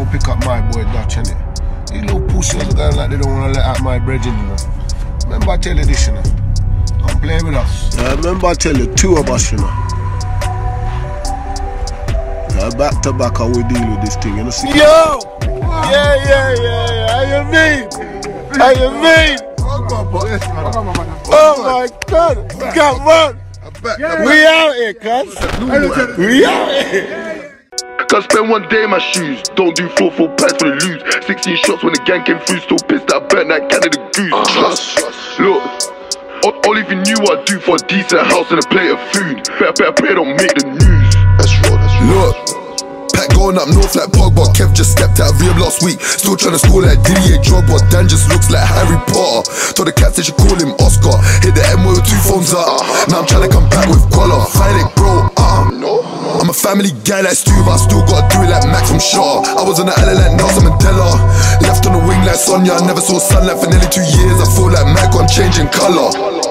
pick up my boy Dutch, innit? These little pussies are going like they don't want to let out my brethren, you know. Remember I tell you this, you know. Don't play with us. Remember I tell you, two of us, you know. Back to back, how we deal with this thing, you know. See? Yo! Yeah. How you mean? How you mean? Oh my God! Come on! We out here, cuz. We out here. Can't spend one day in my shoes. Don't do 4-4 packs for the lose. 16 shots when the gang came through. Still pissed that I burnt that Canada goose. Look, all even knew what I'd do for a decent house and a plate of food. Better pray don't make the news. That's raw. Look, Pack going up north like Pogba. Kev just stepped out of rehab last week. Still trying to score like Didier Drogba. Dan just looks like Harry Potter. Told the cats they should call him Oscar. Hit the M with 2 phones up. Now I'm trying to come back with Qualla. Fight it, bro. I'm a family guy like Stu, but I still gotta do it like Max from Shaw. I was on the island like Nelson Mandela. Left on the wing like Sonia. I never saw sunlight for nearly 2 years. I feel like Michael, I'm changing colour.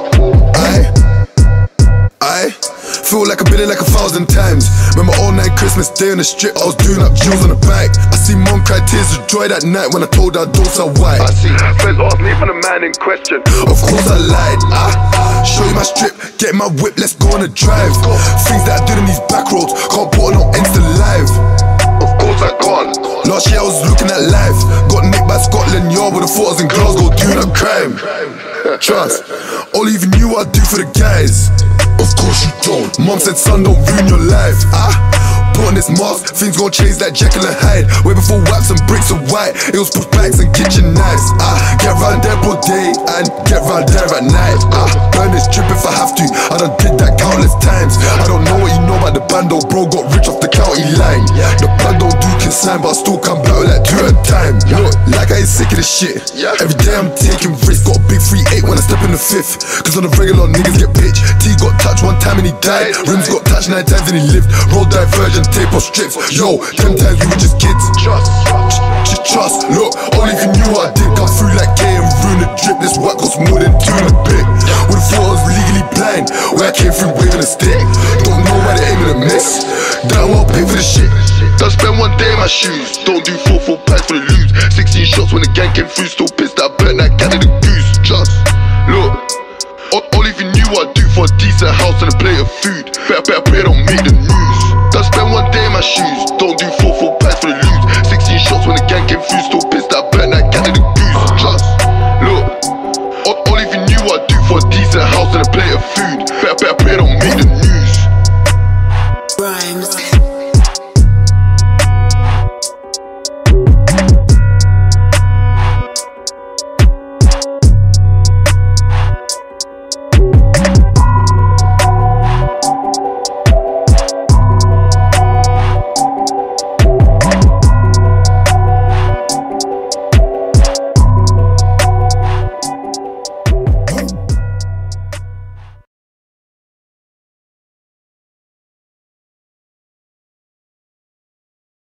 I feel like I've been in like 1,000 times. Remember all night Christmas day on the strip, I was doing up jewels on the bike. I see mom cry tears of joy that night when I told her don't sell white. I see friends ask me for the man in question. Of course I lied. Show you my strip, get my whip, let's go on a drive. Things that I did in these back roads, can't put on no Insta live. Of course I can't. Last year I was looking at life. Got nicked by Scotland Yard with the photos in Glasgow doing a crime. Trust, all even knew what I'd do for the guys. Of course you don't. Mom said son don't ruin your life. Put on this mask, things gon' change like Jekyll and Hyde. Way before wax and bricks of white, it was push bags and kitchen knives. Get round there all day and get round there at night. Burn this trip if I have to, I done did that countless times. I don't know what you know about the bando, bro got rich off the county line. The band don't do consign, but I still come back like 2 at a time. Look, like I ain't sick of this shit. Every day I'm taking risks, got a big 3-8 when I step in the 5th. Cause on the regular niggas get bitch. T got touched 1 time and he died. Rims got touched 9 times and he lived. Road diversion, tape or strips. Yo, 10 times we were just kids. Just trust. Look, all even knew what I did. Come through like K and ruin the drip. This whack cost more than 2 and a bit. Would've thought I was legally blind when I came through waving a stick. Don't know why they aiming to miss. Damn well pay for the shit. Don't spend one day in my shoes. Don't do 4-4 packs for the lose. 16 shots when the gang came through. Still pissed that I burnt that Canada goose. Just look, all even knew what I'd do for a decent house and a plate of food. Better pray don't make the news. Don't spend one day in my shoes. Don't do 4-4 packs for the lose.